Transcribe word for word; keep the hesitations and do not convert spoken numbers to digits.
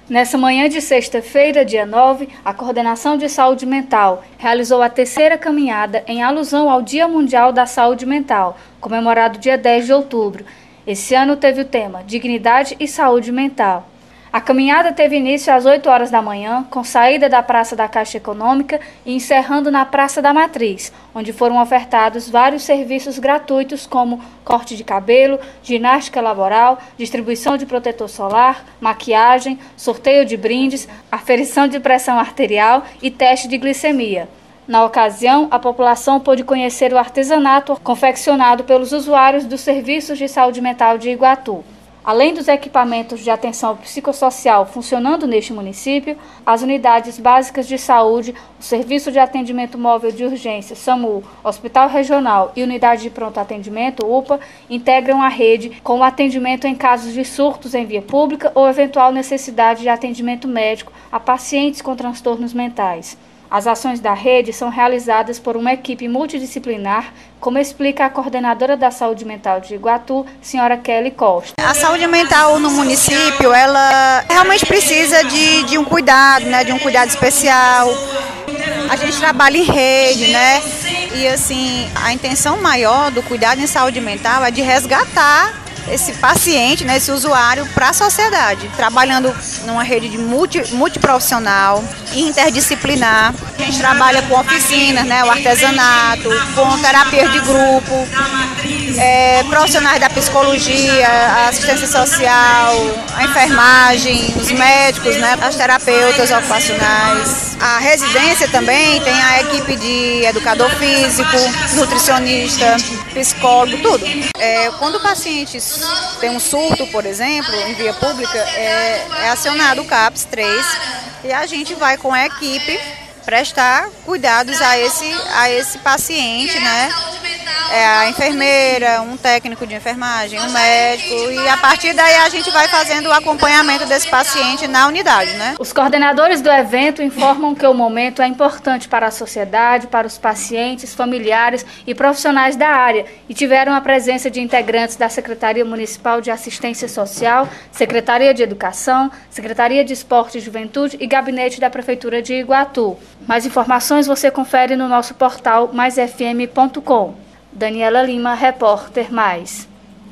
Nessa manhã de sexta-feira, dia nove, a Coordenação de Saúde Mental realizou a terceira caminhada em alusão ao Dia Mundial da Saúde Mental, comemorado dia dez de outubro. Esse ano teve o tema Dignidade e Saúde Mental. A caminhada teve início às oito horas da manhã, com saída da Praça da Caixa Econômica e encerrando na Praça da Matriz, onde foram ofertados vários serviços gratuitos como corte de cabelo, ginástica laboral, distribuição de protetor solar, maquiagem, sorteio de brindes, aferição de pressão arterial e teste de glicemia. Na ocasião, a população pôde conhecer o artesanato confeccionado pelos usuários dos serviços de saúde mental de Iguatu. Além dos equipamentos de atenção psicossocial funcionando neste município, as unidades básicas de saúde, o Serviço de Atendimento Móvel de Urgência, SAMU, Hospital Regional e Unidade de Pronto Atendimento, U P A, integram a rede com o atendimento em casos de surtos em via pública ou eventual necessidade de atendimento médico a pacientes com transtornos mentais. As ações da rede são realizadas por uma equipe multidisciplinar, como explica a coordenadora da saúde mental de Iguatu, senhora Kelly Costa. A saúde mental no município, ela realmente precisa de, de um cuidado, né, de um cuidado especial. A gente trabalha em rede, né, e assim, a intenção maior do cuidado em saúde mental é de resgatar esse paciente, né, esse usuário para a sociedade, trabalhando numa rede de multi, multiprofissional, interdisciplinar. A gente trabalha com oficinas, né, o artesanato, com terapias de grupo, é, profissionais da psicologia, a assistência social, a enfermagem, os médicos, né, as terapeutas ocupacionais. A residência também tem a equipe de educador físico, nutricionista, psicólogo, tudo. É, quando o paciente tem um surto, por exemplo, em via pública, é, é acionado o CAPS três e a gente vai com a equipe prestar cuidados a esse, a esse paciente, né? É a enfermeira, um técnico de enfermagem, um médico, e a partir daí a gente vai fazendo o acompanhamento desse paciente na unidade, né? Os coordenadores do evento informam que o momento é importante para a sociedade, para os pacientes, familiares e profissionais da área e tiveram a presença de integrantes da Secretaria Municipal de Assistência Social, Secretaria de Educação, Secretaria de Esporte e Juventude e Gabinete da Prefeitura de Iguatu. Mais informações você confere no nosso portal mais f m ponto com. Daniela Lima, repórter Mais.